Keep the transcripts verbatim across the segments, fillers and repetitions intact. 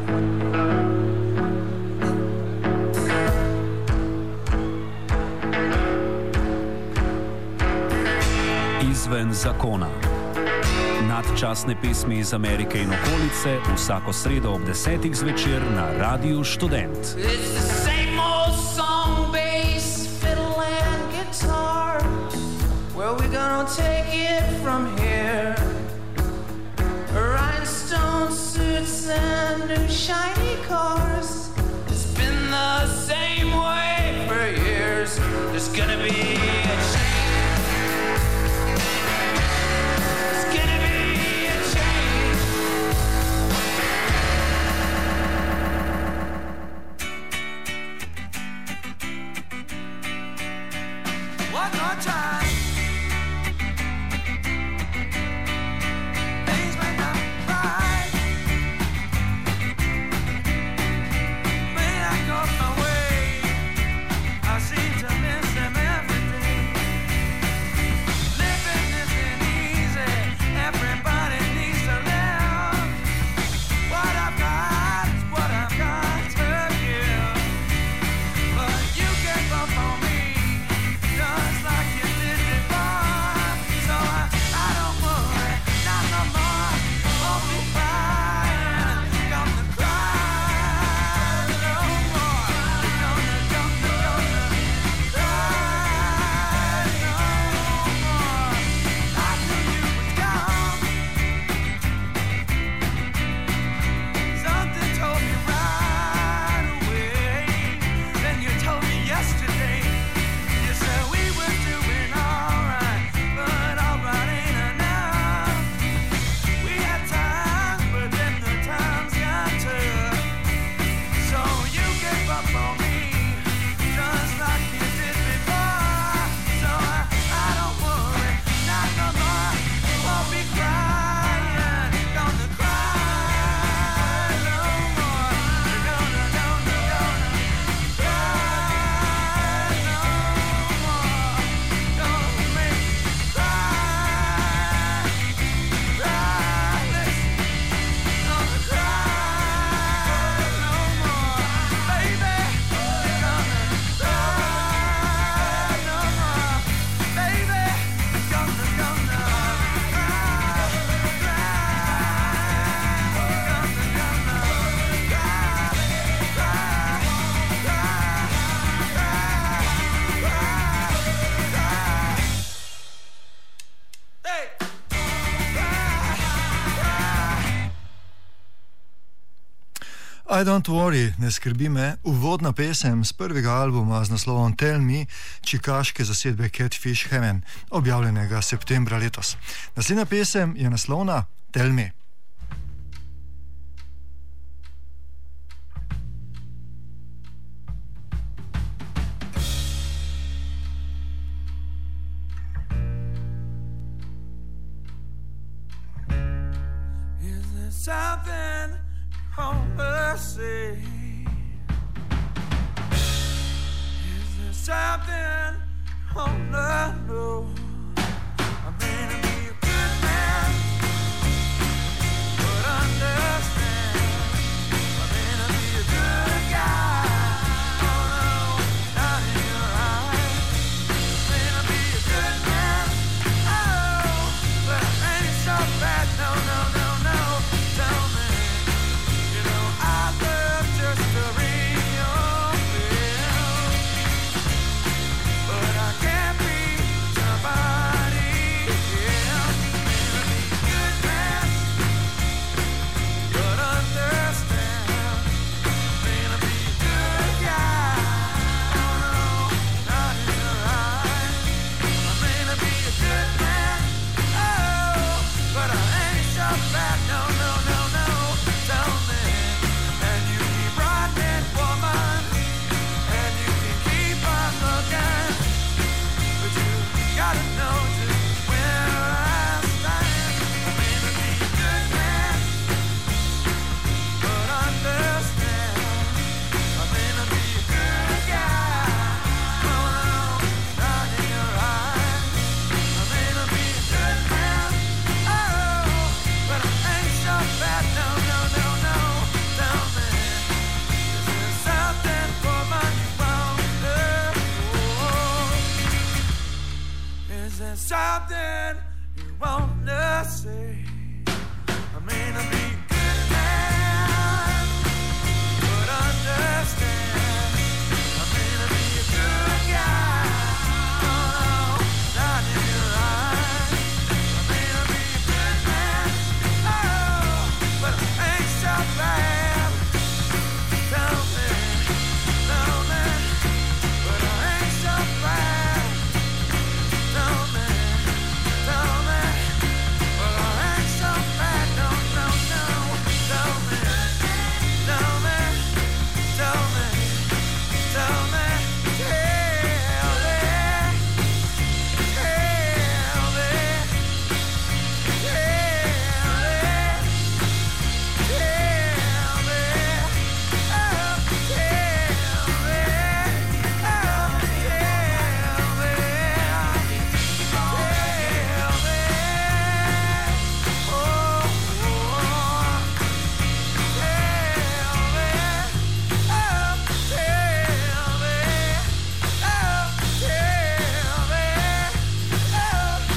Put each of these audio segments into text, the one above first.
Izven zakona. Nadčasne pesmi iz Amerike in okolice vsako sredo ob desetih zvečer na Radiu Študent. It's the same old song, bass, fiddle and guitar. Where we gonna take it from here? Rhinestone suits and new shiny cars. It's been the same way for years. There's gonna be a change. I Don't Worry, ne skrbi me, uvodna pesem z prvega albuma z naslovom Tell Me, čikaške zasedbe Catfish Heaven, objavljenega septembra letos. Naslednja pesem je naslovna Tell Me. Is there something on the sea? Is there something on the road? I may not be a good man, but understand I may not be a good guy. Oh no, not in your eyes. I may not be a good man, oh, but ain't it so bad? No, no, no, no. Tell me. Just to ring your bell, but I can't be somebody. something you wanna say. I may not be a good man, but understand I may not be a good guy. Oh, not in your eyes. I may not be a good man, oh, but I ain't so bad. Tell me, tell me, but I ain't so bad. Tell me, tell me, but I ain't so bad. No, no, no. Tell me, tell me, tell me, tell me, tell me, tell me, tell me, tell me, oh, tell me, oh, tell me, tell me, oh, oh, tell me, oh, tell me, oh, tell me, oh.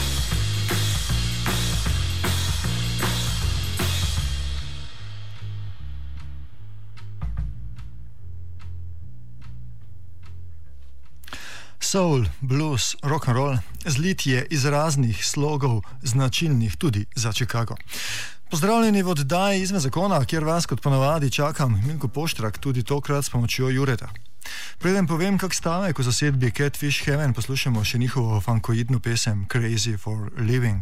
Soul, blues, rock and roll, zlitje iz raznih slogov, značilnih tudi za Chicago. Pozdravljeni v oddaji Izven zakona, kjer vas kot ponavadi čakam Milko Poštrak, tudi tokrat s pomočjo Jureta. Preden povem, kak stavek v zasedbi Catfish Heaven, poslušamo še njihovo funkoidno pesem Crazy for Living.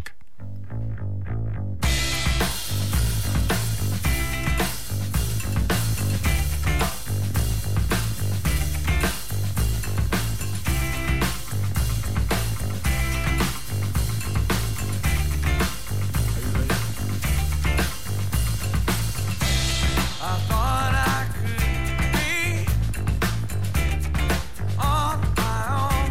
I thought I could be on my own.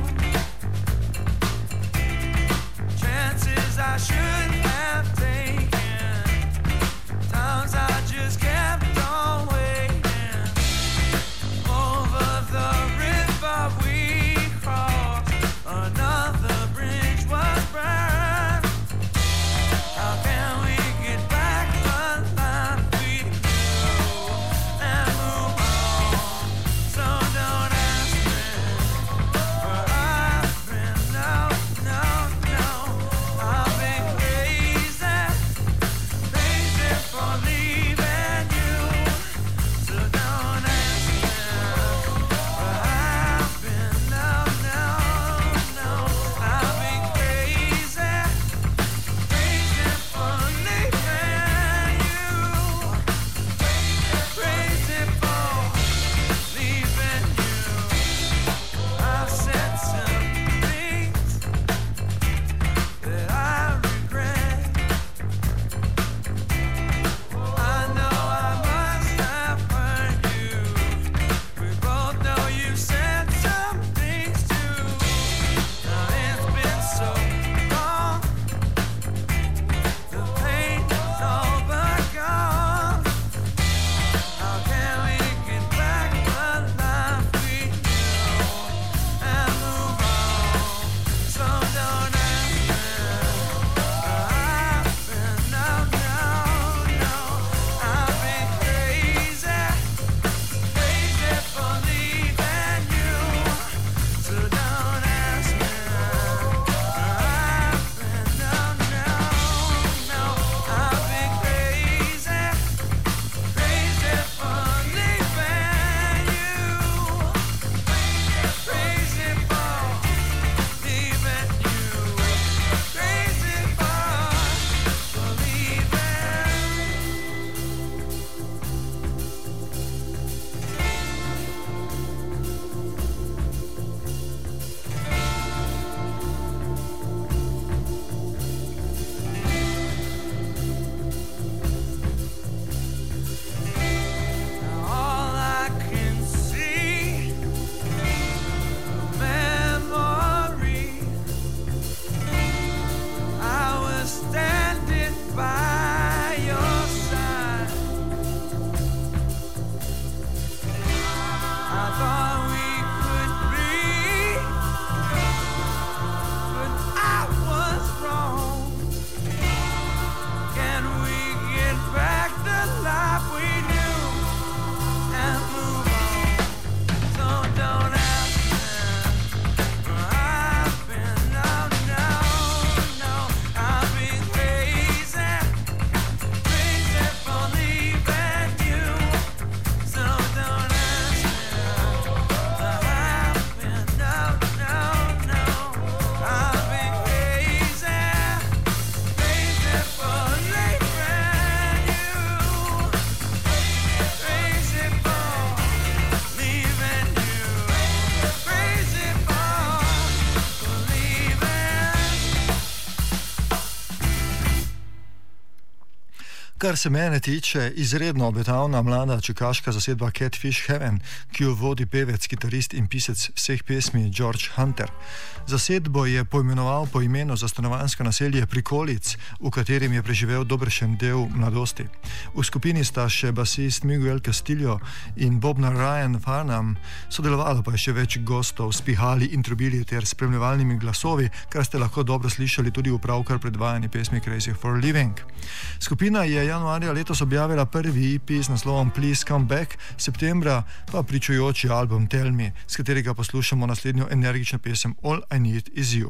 Chances I should have taken. Times I just kept on waiting. Over the river we crossed, another bridge was burned. How can we get back the line we go? Kar se mene tiče, izredno obetavna mlada čikaška zasedba Catfish Heaven, ki jo vodi pevec, kitarist in pisec vseh pesmi George Hunter. Zasedbo je poimenoval po imenu za stanovanjsko naselje Prikolic, v katerem je preživel dobršen del mladosti. V skupini sta še basist Miguel Castillo in bobnar Ryan Farnham, sodelovalo pa je še več gostov s pihali in trubili ter spremljevalnimi glasovi, kar ste lahko dobro slišali tudi v pravkar predvajani pesmi Crazy for Living. Skupina je januarja letos objavila prvi E P z naslovom Please Come Back, septembra pa pričujoči album Tell Me, s katerega poslušamo naslednjo energično pesem All I Need Is You.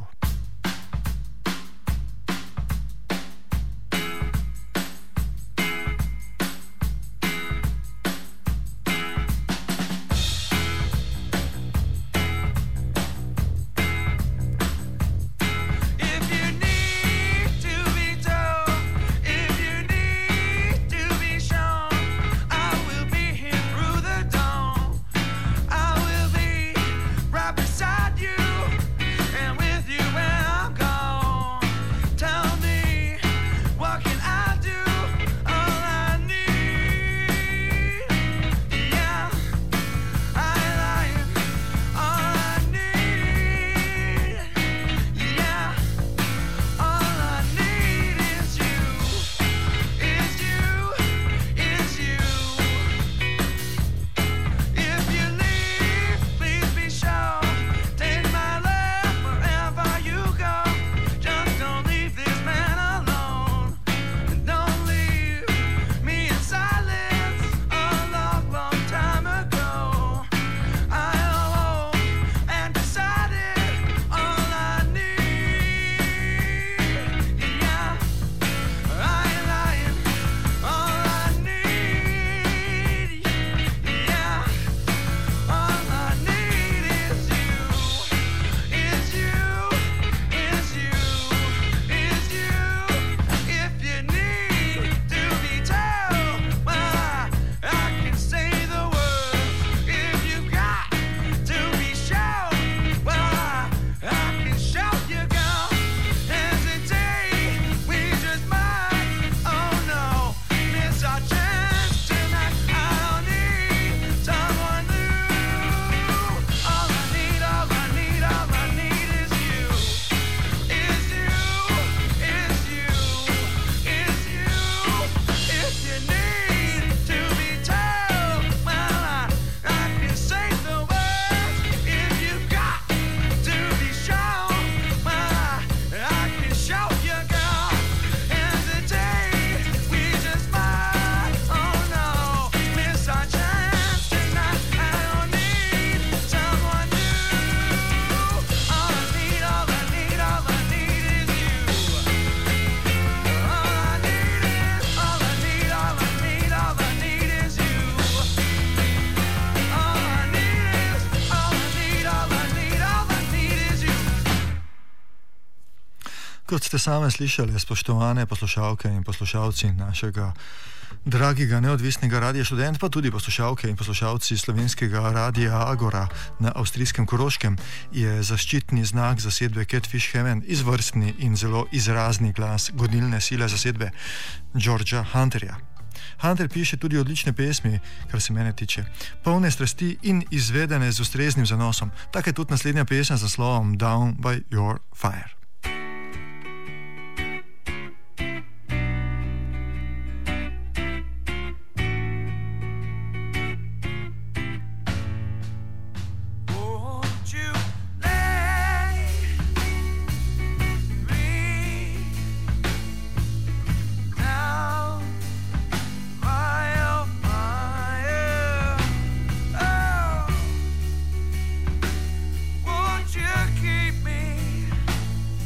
Kot ste same slišali, spoštovane poslušalke in poslušalci našega dragega neodvisnega Radia Študent, pa tudi poslušalke in poslušalci slovenskega Radia Agora na avstrijskem Koroškem, je zaščitni znak zasedbe Catfish Heaven izvrstni in zelo izrazni glas gonilne sile zasedbe Georgea Hunterja. Hunter piše tudi odlične pesmi, kar se mene tiče, polne strasti in izvedene z ustreznim zanosom. Tako je tudi naslednja pesem z naslovom Down by Your Fire. Keep me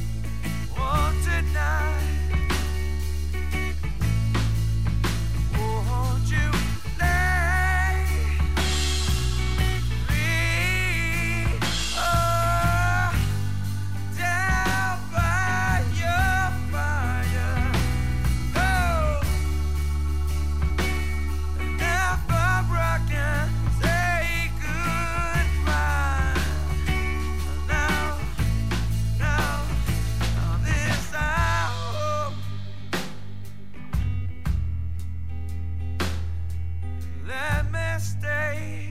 stay.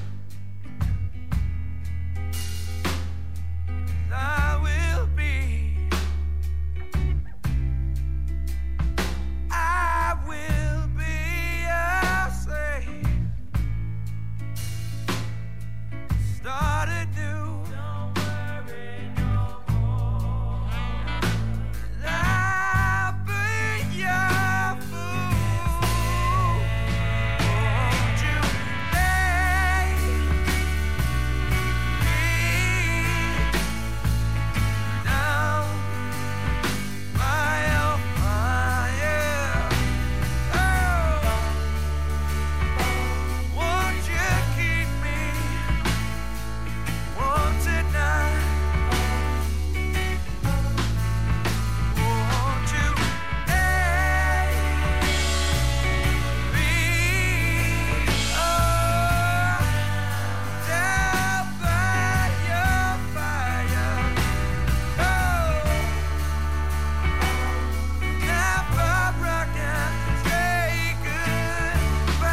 I will be. I will be a saint. Start anew. Don't worry no more. I'll be your fool. Won't you lay me down by your fire? Oh, won't you keep me warm tonight? Won't you lay me oh, down by your fire? Oh, never broken, say goodbye.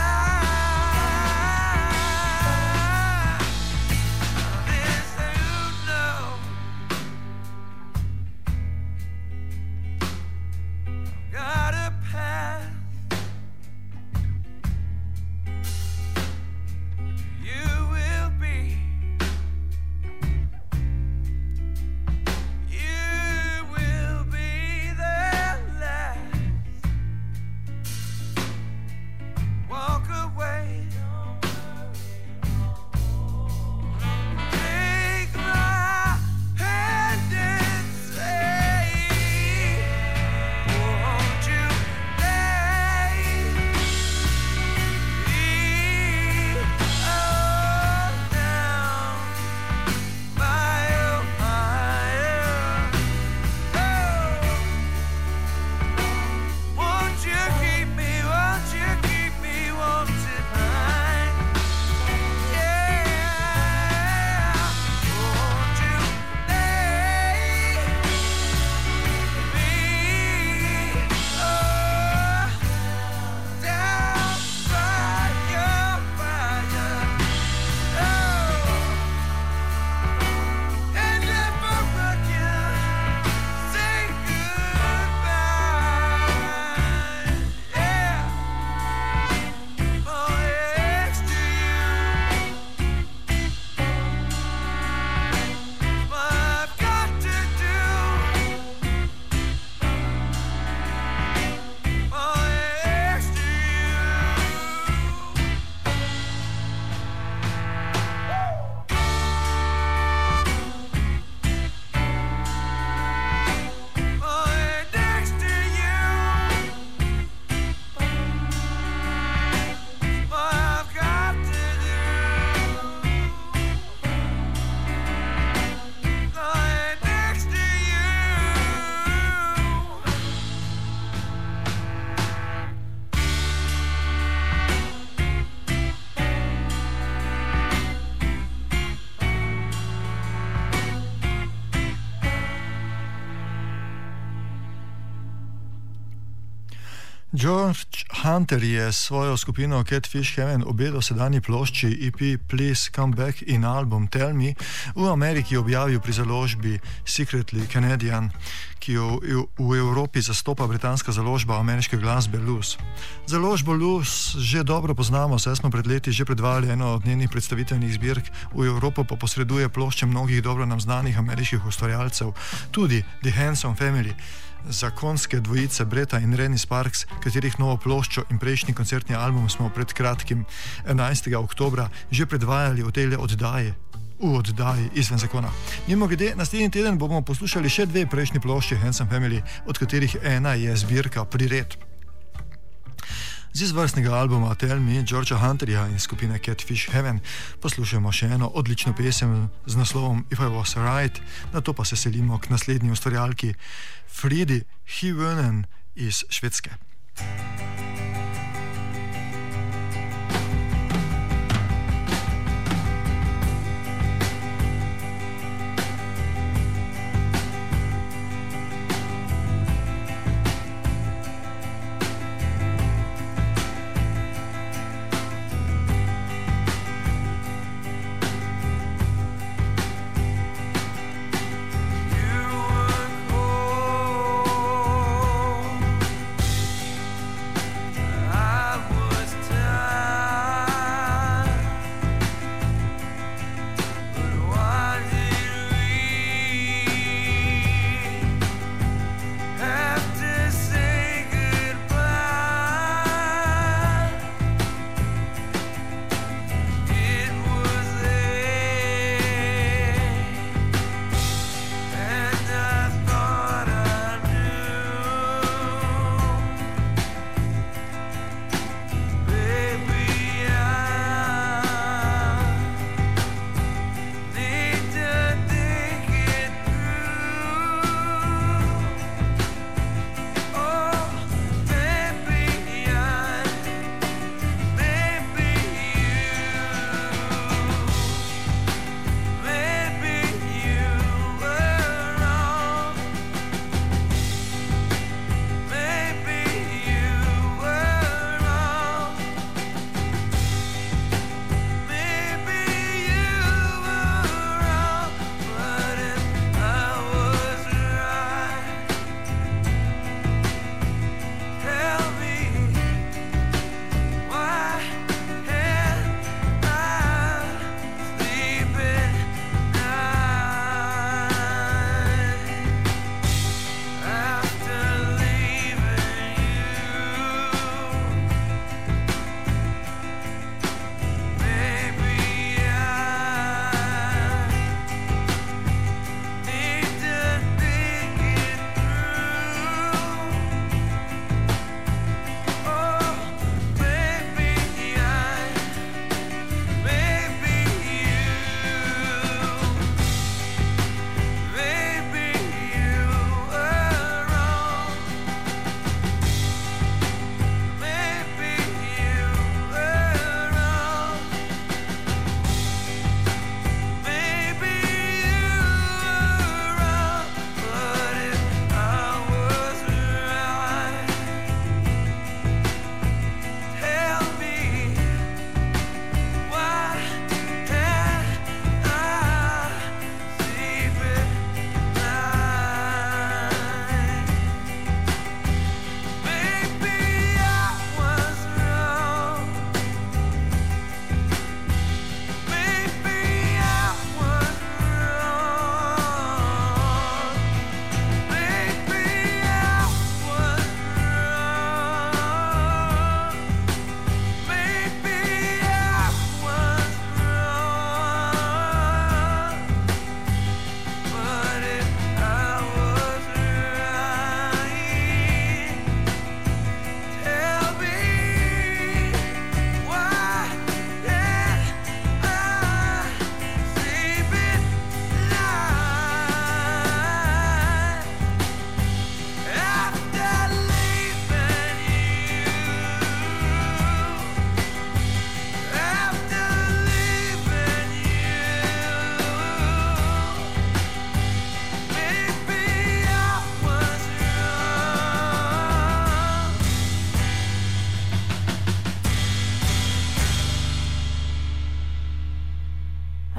This you know, got a path. You will be. You will be the last. Walk away. Take my hand and say, won't you lay me all down by your fire? Oh, won't you keep me, won't you keep me warm tonight? Yeah, won't you lay me oh, down by your fire? Oh, and never again say goodbye. Yeah, oh, next to you, what I've got to do. Oh, next to you. Oh, next to you, what I've got to do. Oh, next to you. George Hunter je s svojo skupino Catfish Heaven obe dosedanji plošči E P Please Come Back in album Tell Me v Ameriki objavil pri založbi Secretly Canadian, ki jo v- v Evropi zastopa britanska založba ameriške glasbe Loose. Založbo Loose že dobro poznamo, saj smo pred leti že predvajali eno od njenih predstavitvenih zbirk, v Evropo pa posreduje plošče mnogih dobro nam znanih ameriških ustvarjalcev, tudi The Hanson Family, zakonske dvojice Bretta in Rennie Sparks, katerih novo ploščo in prejšnji koncertni album smo pred kratkim enajstega oktobra že predvajali v tej oddaji. V oddaji Izven zakona. Mimo grede, naslednji teden bomo poslušali še dve prejšnji plošči Hanson Family, od katerih ena je zbirka Prired. Z izvrstnega albuma Tell Me, Georgea Hunterja in skupine Catfish Heaven poslušamo še eno odlično pesem z naslovom If I Was Right, nato pa se selimo k naslednji ustvarjalki Fridi Hyvönen iz Švedske.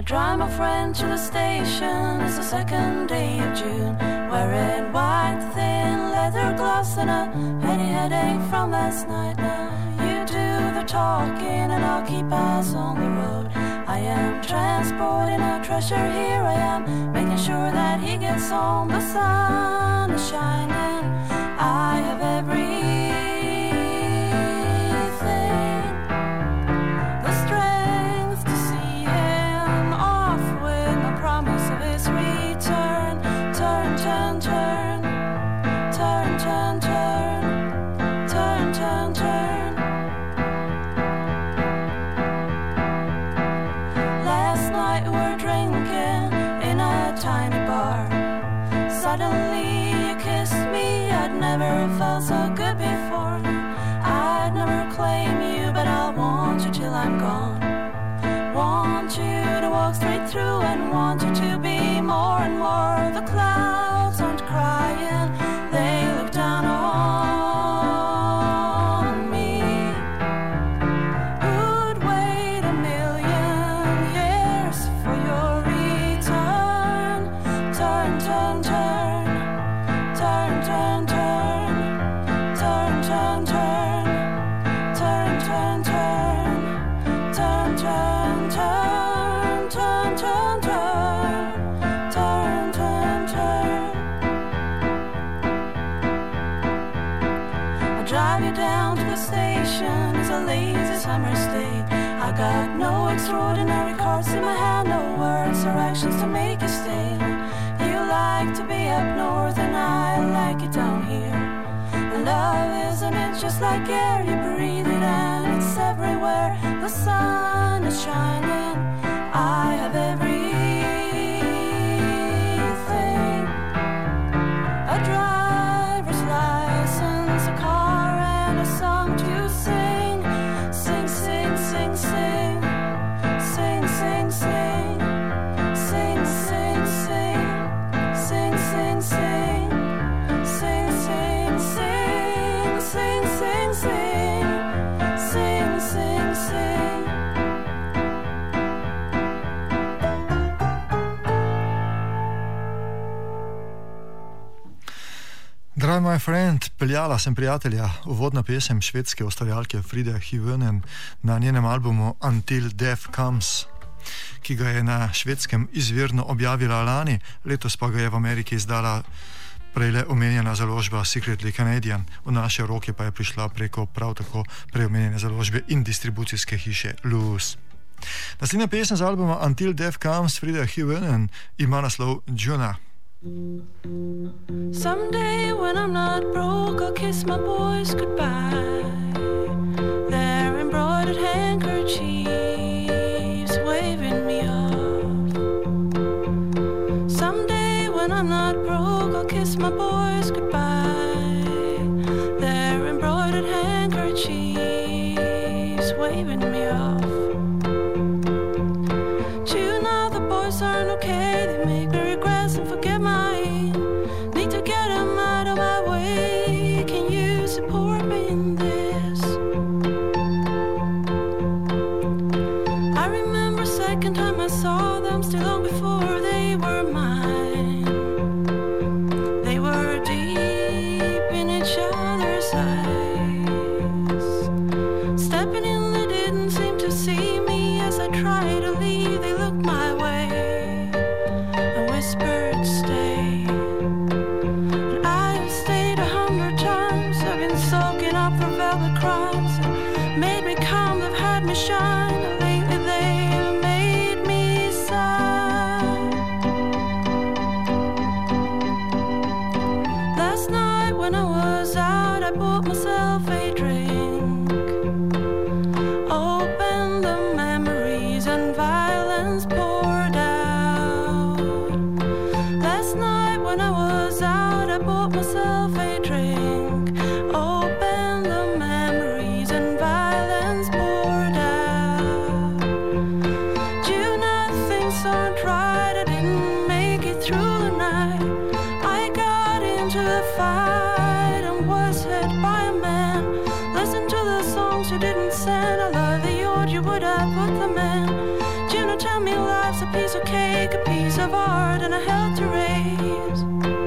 I drive my friend to the station. It's the second day of June. Wearing white thin leather gloves and a heady headache from last night. Now you do the talking and I'll keep us on the road. I am transporting a treasure, here I am, making sure that he gets home. The sun is shining, I have everything. The strength to see him off with no promise of his return. Turn, turn, turn, turn, turn, turn, turn, turn, turn. Tiny bar. Suddenly you kissed me. I'd never felt so good before. I'd never claim you, but I'll want you till I'm gone. Want you to walk straight through and want you to be more and more. The clouds aren't crying, they look down on me. Who'd wait a million years for your return? Turn, turn, turn, turn, turn, turn, turn, turn, turn, turn, turn, turn, turn, turn, turn, turn, turn, turn, turn, turn. I drive you down to the station. It's a lazy summer's day. I got no extraordinary cards in my hand, no words or actions to make you stay. You like to be up north and I like it down here. And love, isn't it just like air? You breathe it and it's everywhere. The sun is shining, I have everything. A driver's license, a car and a song to sing. Sing, sing, sing, sing. Sing, sing, sing. Sing, sing, sing. Sing, sing, sing. Sing, sing, sing. Sing, sing, sing. Sing, sing, sing. Drive my friend, peljala sem prijatelja, uvodna pesem švedske ustvarjalke Fride Hyvönen na njenem albumu Until Death Comes, ki ga je na švedskem izvirno objavila lani, letos pa ga je v Ameriki izdala prejle omenjena založba Secretly Canadian, v naše roke pa je prišla preko prav tako preomenjene založbe in distribucijske hiše Loose. Naslednja pesem z albuma Until Death Comes Fride Hyvönen ima naslov Juna. Someday when I'm not broke, I'll kiss my boys goodbye. Their embroidered handkerchiefs waving me off. Someday when I'm not broke, I'll kiss my boys goodbye. Their embroidered handkerchiefs waving me off. June, now the boys aren't okay. They make me regress and forget mine. Need to get them out of my way. Can you support me in this? I remember second time I saw them, still long before they were mine. They were deep in each other's eyes. Stepping in, they didn't seem to see me. As I tried to leave, they looked my way and whispered, stay. And I've stayed a hundred times. I've been soaking up for velvet crimes that made me come, they've had me shine. And lately they've made me sad. Last night when I was out, I bought myself a drink. Opened the memories and violence poured out. Last night when I was out, I bought myself a drink. Opened the memories and violence poured out. June, things aren't right. I didn't make it through the night. I got into a fight and was hit by a man. Listen to the songs you didn't send. I love the order you would have put them in. June, tell me life's a piece of cake, a piece of art, and a hell to raise.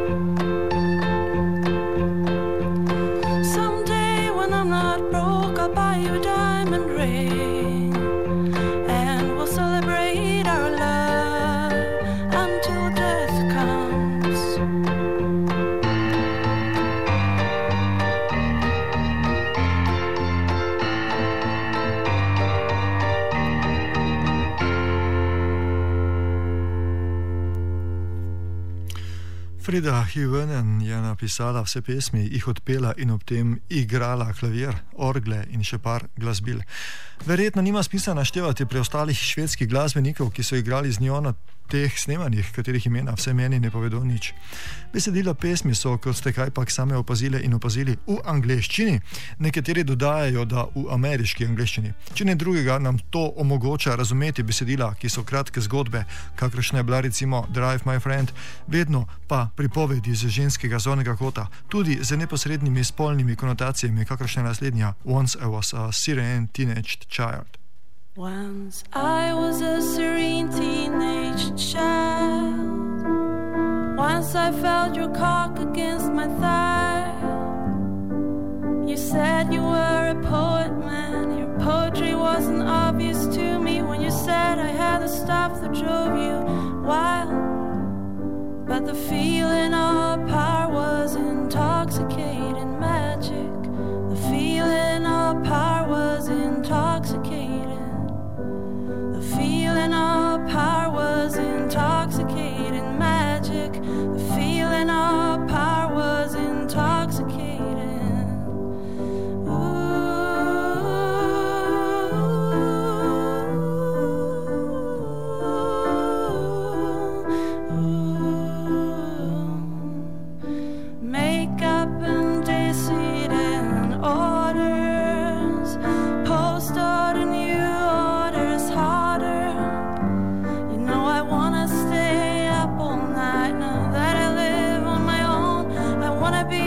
Someday when I'm not broke, I'll buy you a diamond ring, and we'll celebrate our love until death comes. Frida Hyvönen je napisala vse pesmi, jih odpela in ob tem igrala klavir, orgle in še par glasbil. Verjetno nima smisla naštevati preostalih švedskih glasbenikov, ki so igrali z njo na teh snemanjih, katerih imena vse meni ne povedo nič. Besedila pesmi so, kot ste kajpak same opazile in opazili, v angleščini, nekateri dodajajo, da v ameriški angleščini. Če ne drugega, nam to omogoča razumeti besedila, ki so kratke zgodbe, kakršna je bila recimo Drive My Friend, vedno pa pripovedi z ženskega zornega kota, tudi z neposrednimi spolnimi konotacijami, kakršna je naslednja Once I Was a Serene Teenage Child. Once I was a serene teenage child. Once I felt your cock against my thigh. You said you were a poet, man. Your poetry wasn't obvious to me when you said I had the stuff that drove you wild. But the feeling of power was intoxicating magic. The feeling of power was intoxicating. The feeling of power was intoxicating magic. The feeling of power was intoxicating. Wanna be